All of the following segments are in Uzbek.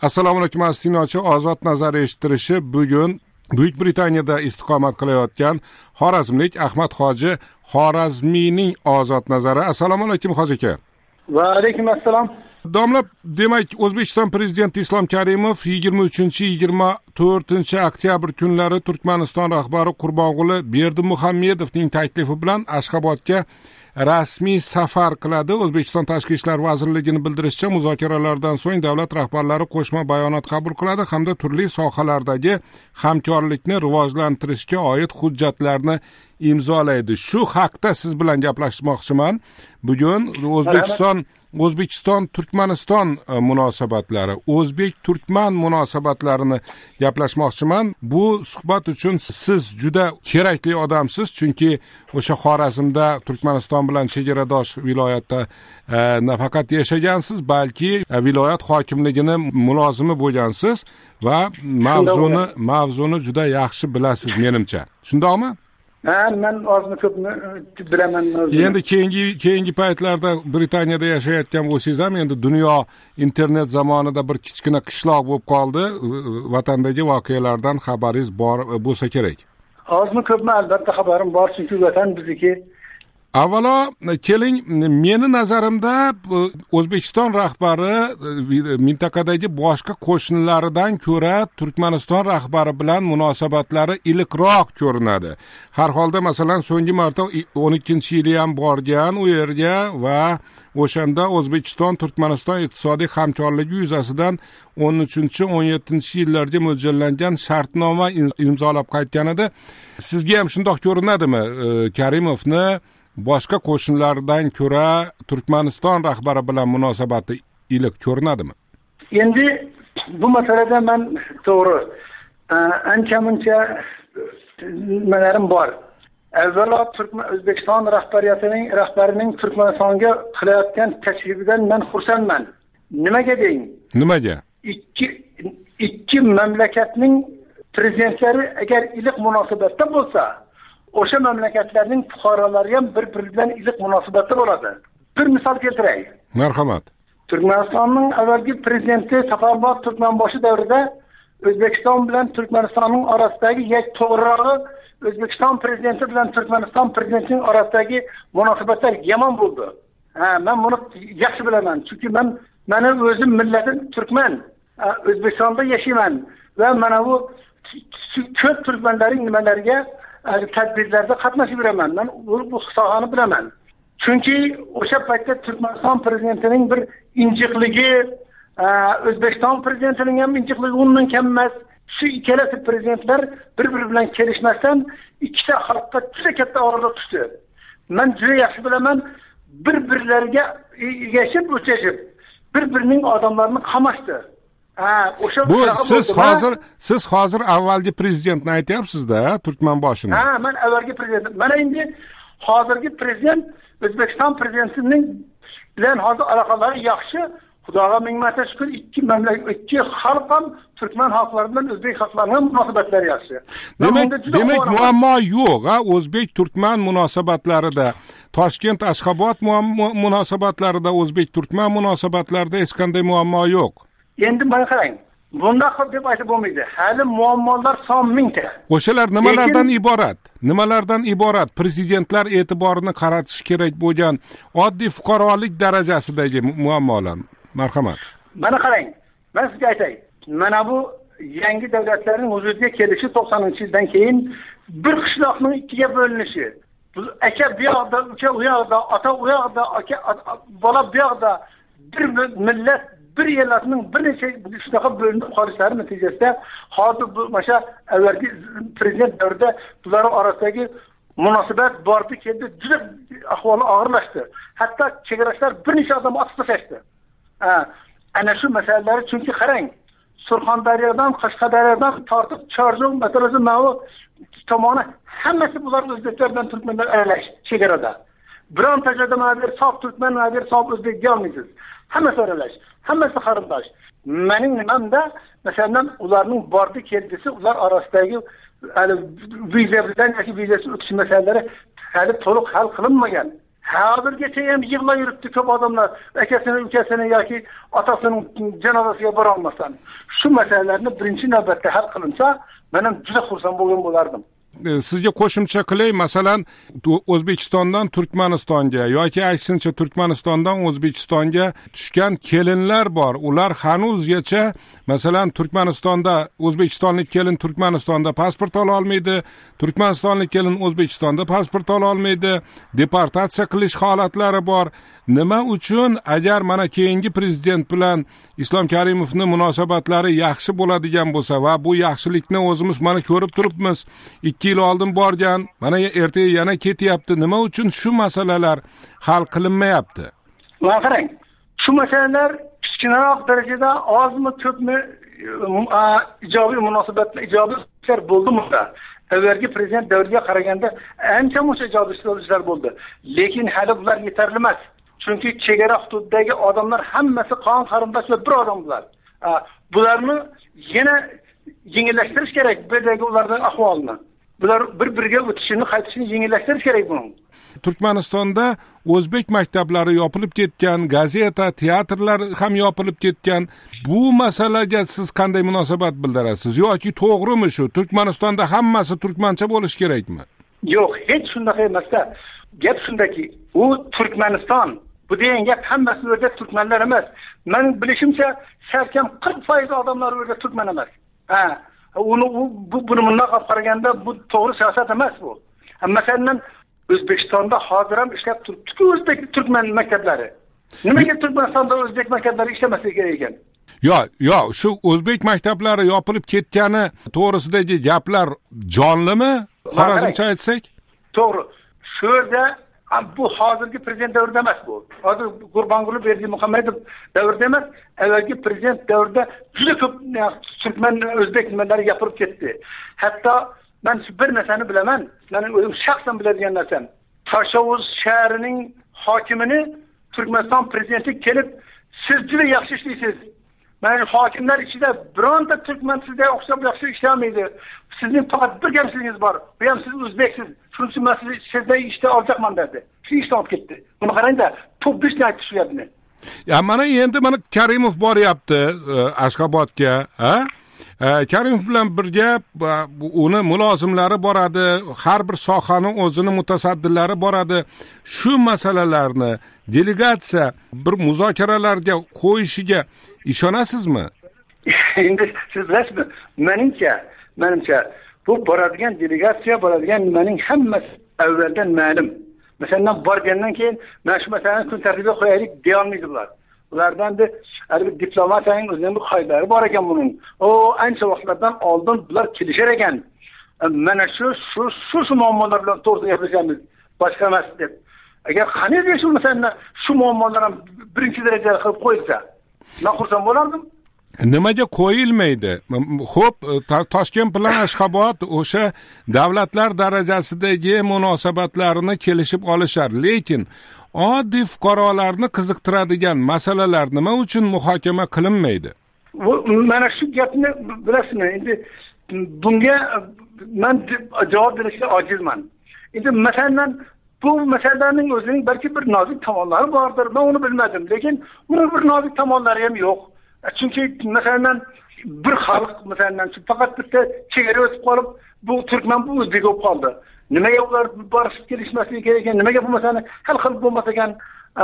Assalomu alaykum aziz tinglovchi. Ozod nazar eshittirishi bugun Buyuk Britaniyada istiqomat qilayotgan xorazmlik Ahmad Hoji Xorazmiyning ozod nazari. Assalomu alaykum Hoji aka. Va alaykum assalom. Domla, demak, O'zbekiston prezidenti Islom Karimov 23-24 oktyabr kunlari Turkmaniston rahbari Qurbonquli Berdimuhammedovning taklifi bilan Ashxobodga rasmiy safar qiladi. O'zbekiston Tashqi ishlar vazirligining bildirishicha, muzokaralardan so'ng davlat rahbarlari qo'shma bayonot qabul qiladi hamda turli sohalardagi hamkorlikni rivojlantirishga oid hujjatlarni imzolaydi. Shu haqda siz bilan gaplashmoqchiman. Bugun O'zbekiston Turkmaniston munosabatlari, O'zbek-Turkman munosabatlarini gaplashmoqchiman. Bu suhbat uchun siz juda kerakli odamsiz, chunki o'sha Xorazmda Turkmaniston bilan chegaradosh viloyatda nafaqat yashagansiz, balki viloyat hokimligini mulozimi bo'lgansiz va mavzuni juda yaxshi bilasiz menimcha. Shundaqmi? Men ozmi ko'pmi bilaman. Endi keyingi paytlarda Britaniyada yashayotgan bo'lsangiz ham, endi dunyo internet zamonida bir kichkina qishloq bo'lib qoldi. Vatandagi voqealardan xabaringiz bor bo'lsa kerak. Ozmi ko'pmi albatta xabarim bor, chunki vatan bizniki. Avvalo, keling, meni nazarimda O'zbekiston rahbari mintaqadagi boshqa qo'shnilaridan ko'ra Turkmaniston rahbari bilan munosabatlari iliqroq ko'rinadi. Har holda, masalan, so'nggi marta 12-yili ham borgan u yerga va o'shanda O'zbekiston Turkmaniston iqtisodiy hamkorligi yuzasidan 13-17-yillarga mo'ljallangan shartnoma imzolab qaytgan edi. Sizga ham shundoq ko'rinadimi? Karimovni boshqa qo'shnilaridan ko'ra Turkmaniston rahbari bilan munosabati iliq ko'rinadimi? Endi bu masalada men to'g'ri ancha-muncha nimalarim bor. Avvalo O'zbekiston rahbarining Turkmanistonga qilayotgan tashrifidan men xursandman. Nimaga deyin? Nimaga? Ikki mamlakatning prezidentlari agar iliq munosabatda bo'lsa, o'sha mamlakatlarning fuqarolari ham bir-biri bilan iliq munosabatda bo'ladi. Bir misol keltiray. Marhamat. Turkmanistonning avvalgi prezidenti Safarbar Turkmanboshi davrida O'zbekiston bilan Turkmanistonning orasidagi to'g'rirog'i O'zbekiston prezidenti bilan Turkmaniston prezidentining orasidagi munosabatlar yomon bo'ldi. Men buni yaxshi bilaman, chunki meni o'zim millatim turkman, O'zbekistonda yashayman va mana bu ko'p turkmanlarning nimalariga tadbirlarda qatnashib yuraman. Men bu sohani bilaman. Chunki o'sha paytda Turkmaniston prezidentining bir injiqligi, O'zbekiston prezidentining ham injiqligi undan kam emas. Shu ikkalasi prezidentlar bir-biri bilan kelishmasdan ikkita xalqqa juda katta og'irlik tushdi. Men juda yaxshi bilaman, bir-birlariga ergashib, o'chashib, bir-birining odamlarini qamashdi. Bu siz hozir avvalgi prezidentni aytyapsiz-da, Turkmanboshini. Men avvalgi prezident. Mana endi hozirgi prezident O'zbekiston prezidentining bilan hozir aloqalari yaxshi. Xudoga ming marta shukr, ikki xalq ham Turkman xalqlari bilan O'zbek xalqlarining munosabatlari yaxshi. Demak muammo yo'q, O'zbek-Turkman munosabatlarida, Toshkent-Ashxobod munosabatlarida, O'zbek-Turkman munosabatlarida hech qanday muammo yo'q. Endi mana qarang. Bunday deb aytib bo'lmaydi. Hali muammolar son mingta. O'shalar nimalardan iborat? Prezidentlar e'tiborini qaratish kerak bo'lgan oddiy fuqarolik darajasidagi muammolar. Marhamat. Mana qarang. Men sizga aytay. Mana bu yangi davlatlarning vujudga kelishi 90-yildan keyin bir qishloqning ikkiga bo'linishi. Aka bu yoqda, uka u yoqda, ota u yoqda, bola bu yoqda, bir millat bir yerlarning bir necha shunaqa bo'linib qolishlari natijasida hozir bu mana avvalgi prezident davrida bular orasidagi munosabat bordi keldi, juda ahvoli og'irlashdi. Hatto chegarashlar bir necha odam otib tashlashdi. Ana shu masalalar, chunki qarang, Surxondaryodan, Qashqadaryodan tortib Chorjov, masalan, mana tomoni hammasi bular o'zbeklar bilan turkmanlar aralash chegarada. Bironta joyda mana bir sof turkman, mana bir sof o'zbek deyolmaysiz. Hammasi aralash, hammasi qarindosh. Mening nimamda, masalan, ularning bordi keldisi, ular orasidagi viza bilan yoki vizasiz o'tish masalalari hali to'liq hal qilinmagan. Hozirgacha ham yig'layuribdi ko'p odamlar, akasini, ukasini yoki otasining janozasiga bora olmasdan. Shu masalalarni birinchi navbatda hal qilinsa, men ham juda xursand bo'lgan bo'lardim. Sizga qo'shimcha qilay, masalan, O'zbekistondan Turkmanistonga yoki aksincha Turkmanistondan O'zbekistonga tushgan kelinlar bor. Ular hanuzgacha, masalan, Turkmanistonda o'zbekistonlik kelin Turkmanistonda pasport ola olmaydi, turkmanistonlik kelin O'zbekistonda pasport ola olmaydi, deportatsiya qilish holatlari bor. Nima uchun agar mana keyingi prezident bilan Islom Karimovning munosabatlari yaxshi bo'ladigan bo'lsa va bu yaxshilikni o'zimiz mana ko'rib turibmiz, 2 yil oldin borgan, mana ertaga yana ketyapti. Nima uchun shu masalalar hal qilinmayapti? Mana qarang, shu masalalar kichkinaroq darajada ozmi ko'pmi ijobiy munosabatlar, ijobiy ishlar bo'ldimi? Avvalgi prezident davriga qaraganda ancha-muncha ijobiy ishlar bo'ldi. Lekin hali bular yetarli emas. Chunki chegara hududidagi odamlar hammasi qon qarindosh va bir odamlar. Bularni yana yengillashtirish kerak, bulardagi ularning ahvolini. Bular bir-biriga o'tishini, qaytishini yengillashtirish kerak buning. Turkmanistonda o'zbek maktablari yopilib ketgan, gazeta, teatrlar ham yopilib ketgan. Bu masalaga siz qanday munosabat bildirasiz yoki to'g'rimi shu? Turkmanistonda hammasi turkmancha bo'lish kerakmi? Yo'q, hech shunday emas-da. Gap shundaki, u Turkmaniston bu degan gap hammasi o'rda turkmanlar emas. Men bilishimcha, salkam 40% odamlar o'rda turkman emas. Buni bundan qaraganda bu to'g'ri siyosat emas bu. Masalan, O'zbekistonda hozir ham ishlab turibdi-ku o'zbek turkman maktablari. Nimaga Turkmanistonda o'zbek maktablari ishlamasligi kerak ekan? Yo'q, shu o'zbek maktablari yopilib ketgani to'g'risidagi gaplar jonlimi? Xorazmcha aytsak? To'g'ri. Shu yerda bu hozirgi prezident davrida emas bu. Hozir Gurbanguli Berdimuhamedov davrida emas, avvalgi prezident davrida juda ko'p turkman o'zbek nimalari gapirib ketdi. Hatto men bir narsani bilaman, mening o'zim shaxsan biladigan narsam. Tashovuz shahrining hokimini Turkmaniston prezidenti kelib, siz juda yaxshi ishlaysiz. Men hokimlar ichida bironta turkman sizga o'xshab yaxshi ishlamaydi. Sizning faqat bir gapishingiz bor. Bu ham siz o'zbeksiz. Shuning uchun men sizdan ishda olacakman dedi. Shu ishdan olib ketdi. Buni qarang-da, to'bishni aytdi shu gapni. Mana endi Karimov boryapti Ashxobodga, Karimov bilan birga uni mulozimlari boradi, har bir sohani o'zini mutasaddilari boradi. Shu masalalarni delegatsiya bir muzokaralarga qo'yishiga ishonasizmi? Endi siz bilasizmi? Menimcha bu boradigan delegatsiya boradigan nimaning hammasi avvaldan ma'lum. Masalan, borgandan keyin mana shu masalani kun tartibiga qo'yaylik deya olmaydilar. Ulardan da diplomatiyaning o'zining bir qoidalari bor ekan buning. Ancha vaqtlardan oldin bular kelishar ekan. Mana shu muammolar bilan to'g'ri gaplashamiz, boshqa emas deb. Agar qanday shu masalan shu muammolar ham birinchi darajada qilib qo'yilsa, men xursand bo'lardim. Nimaga qo'yilmaydi? Xo'p, Toshkent bilan Ashxobod o'sha davlatlar darajasidagi munosabatlarni kelishib olishar, lekin oddiy fuqarolarni qiziqtiradigan masalalar nima uchun muhokama qilinmaydi? Mana shu gapni bilasizmi? Endi bunga men javob berishga ojizman. Endi masalan bu masalaning o'zining balki bir nozik tomonlari bordir. Men uni bilmadim, lekin uni bir nozik tomonlari ham yo'q. Chunki masalan bir xalq masalan faqat bitta chegara o'tib qolib, bu turkman bu o'zbek bo'lib qoldi. Nimaga ular borishib kelishmasligi kerak ekan? Nimaga bu masalani hal qilib bo'lmas ekan?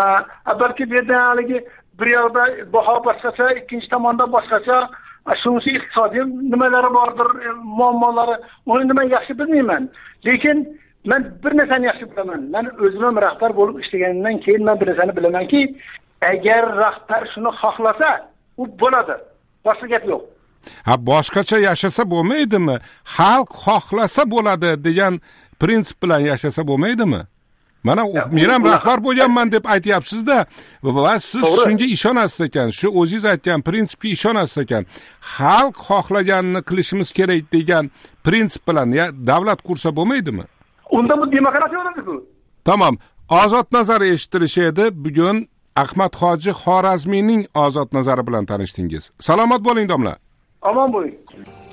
Balki bu yerda haligi bir yoqda baho boshqacha, ikkinchi tomonda boshqacha, shunisi iqtisodiy nimalari bordir, muammolari. Uni nima yaxshi bilmayman. Lekin men bir narsani yaxshi bilaman. Men o'zim rahbar bo'lib ishlaganimdan keyin men bir narsani bilamanki, agar rahbar shuni xohlasa, u bo'ladi. Boshqa gap yo'q. Boshqacha yashasa bo'lmaydimi? Xalq xohlasa bo'ladi degan prinsip bilan yashasa bo'lmaydimi? Mana men ham rahbar bo'lganman deb aytyapsiz-da, va siz shunga ishonasiz ekan, shu o'zingiz aytgan prinsipga ishonasiz ekan. Xalq xohlaganini qilishimiz kerak degan prinsip bilan davlat qursa bo'lmaydimi? Unda bu demokratiya bo'ladi-ku. Tamam. Ozod nazar eshittirishdi. Bugun Ahmad Hoji Xorazmiyning ozod nazari bilan tanishdingiz. Salomat bo'ling, domla. Omon bo'ling.